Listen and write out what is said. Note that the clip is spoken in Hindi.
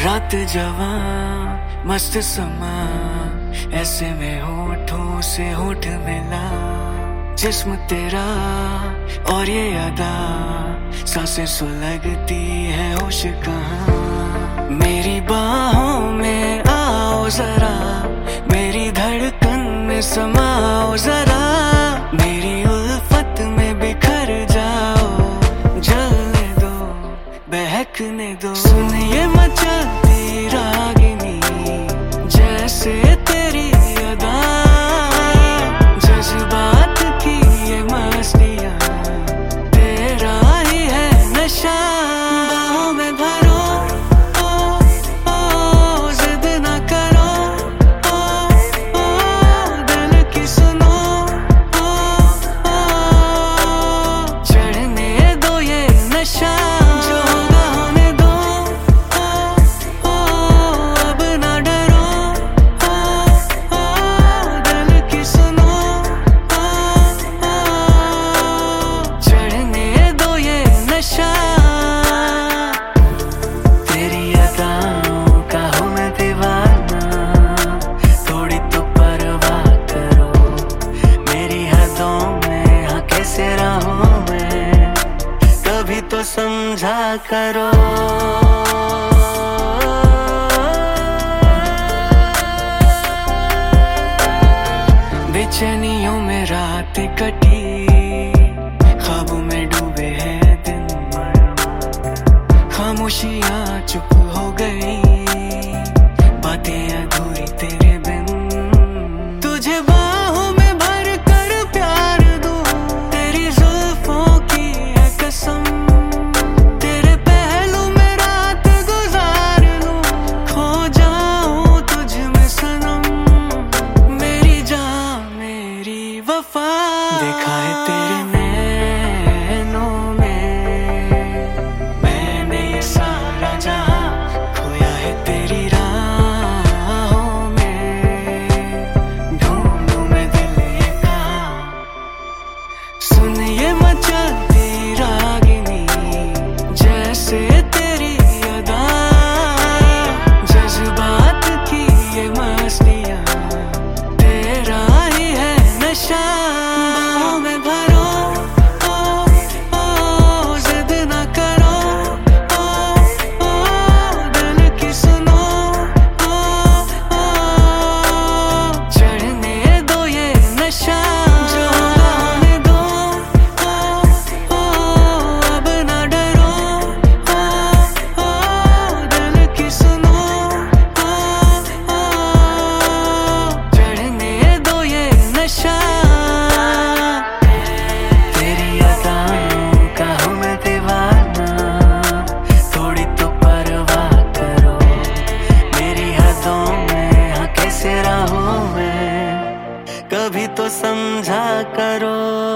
रात जवां मस्त समा, ऐसे में होठों से होठ मिला। जिस्म तेरा और ये अदा, सांसें सुलगती है होश कहाँ। मेरी बाहों में आओ जरा, मेरी धड़कन में समाओ जरा। मेरी उल्फत में बिखर जाओ, जलने दो बहकने दो। सुन ये मचलती रागिनी, जैसे तेरी अदा। जज्बात की ये मस्तियाँ, तेरा ही है नशा। बाहों में भरो, ओ जिद ना करो। ओ दिल की सुनो, ओ चढ़ने दो ये नशा। जो होगा होने दो, ओ अब ना डरो। ओ दिल की सुनो, ओ चढ़ने दो ये नशा। तेरी अदाओं का हूँ मैं दीवाना, थोड़ी तो परवाह करो। मेरी हदों में हाँ कैसे रहूं मैं, कभी तो समझा करो। बेचैनियों में रात कटी, ख्वाबों में डूबे हैं दिन। खामोशियां चुप हो गई, बातें अधूरी तेरे बिन। तुझे बाहों में भर कर प्यार दूं, तेरी जुल्फों की है कसम। तेरे पहलू में रात गुजार लूं, खो जाऊं तुझ में सनम। मेरी जान मेरी वफा, देखा है तेरे नैनों में मैंने ये सारा जहां। खोया है तेरी राहों में, ढूंढूं मैं दिल ये कहाँ। सुन ये मचलती रागिनी, जैसे तेरी अदा। जज्बात की ये मस्तियाँ, तेरा ही है नशा। बाहों में भरो, ओ जिद ना करो। ओ दिल की सुनो, ओ चढ़ने दो ये नशा। जो होगा होने दो, ओ अब ना डरो। ओ दिल की सुनो, ओ चढ़ने दो ये नशा। तेरी अदाओं का हूँ मैं दीवाना, थोड़ी तो परवाह करो। मेरी हदों में हाँ कैसे रहूं मैं, कभी तो समझा करो।